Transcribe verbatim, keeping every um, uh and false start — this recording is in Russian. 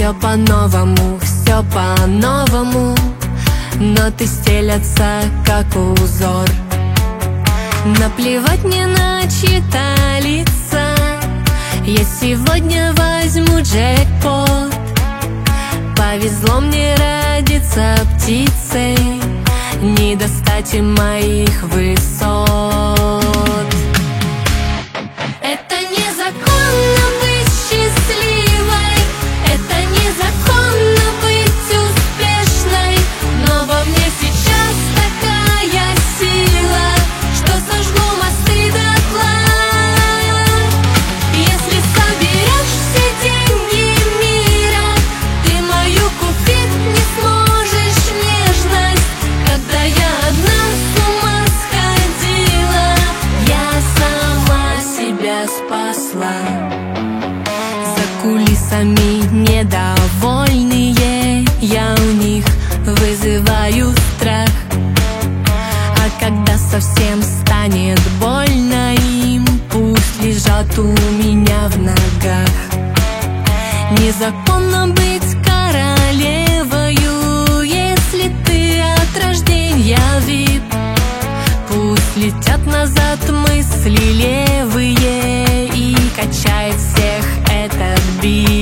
Все по-новому, все по-новому, ноты стелятся, как узор. Наплевать мне на чьи-то лица, я сегодня возьму джекпот. Повезло мне родиться птицей, не достать им моих высот. Это незаконно быть счастливой, это незаконно быть успешной, но во мне сейчас такая сила, что сожгу мосты дотла. Если соберешь все деньги мира, ты мою купить не сможешь нежность. Когда я одна с ума сходила, я сама себя спасла. За кулисами недовольные, я у них вызываю страх. А когда совсем станет больно им, пусть лежат у меня в ногах. Незаконно быть королевою, если ты от рождения вип. Пусть летят назад мысли левые, и качает всех этот бит.